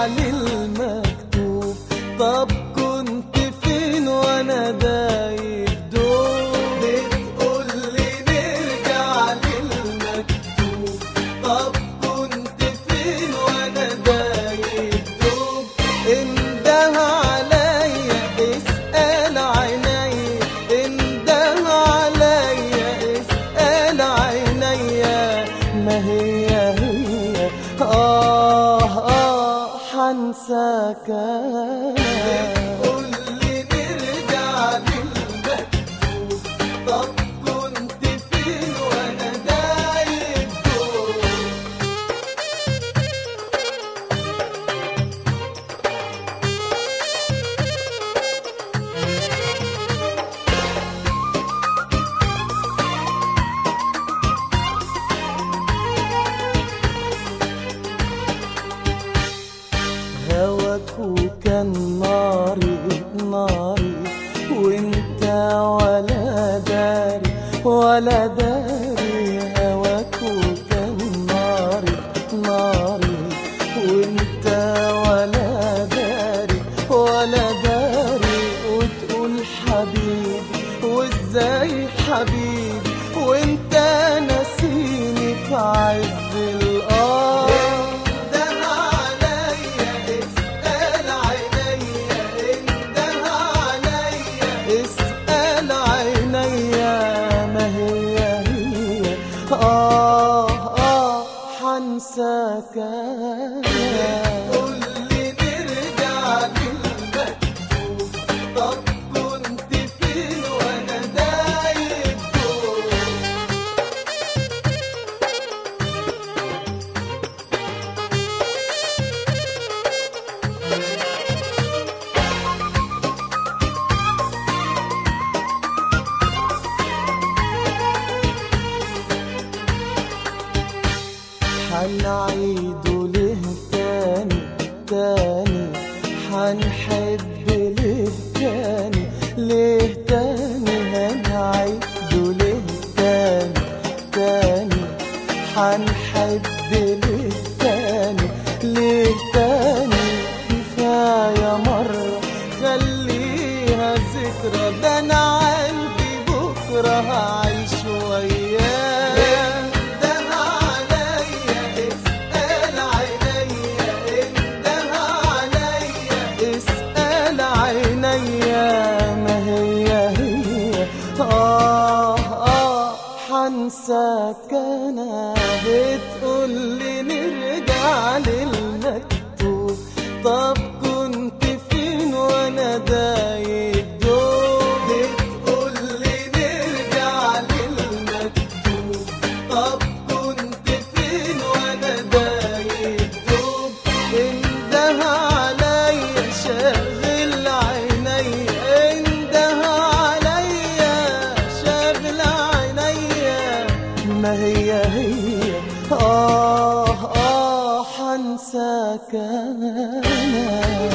لي المكتوب. طب كنت فين وانا دايب دوب؟ بتقولي نرجع للمكتوب. طب كنت فين وانا دايب دوب؟ انده عليا اسأل عينيا، انده عليا اسأل عينيا. ما هي حنساك. بتقولي نرجع للمكتوب. طب كنت فين وانا دايب دوب؟ هواك وكان ناري ناري، وانت ولا داري ولا داري. هواك وكان ناري ناري، وانت ولا داري ولا داري. وتقول حبيبي وازاي حبيبي وانت ناسيني في عز القمر. حنساك. بتقولي نرجع للمكتوب. طب كنت فين وانا دايب دوب؟ حنعيده ليه تاني تاني؟ حنحب ليه تاني ليه تاني؟ هنعيده ليه تاني تاني؟ حنحب ليه تاني ليه تاني؟ كفاية مرة خليها ذكرى، ده أنا قلبي بكرة هعيش وياه. حنساك أنا. بتقولي نرجع للمكتوب. طب كنت فين وانا دايب دوب؟ بتقولي نرجع للمكتوب. طب كنت فين وانا دايب دوب؟ انده عليا شاغل عينيا، انده عليا شاغل عينيا. ما هي حنساك أنا.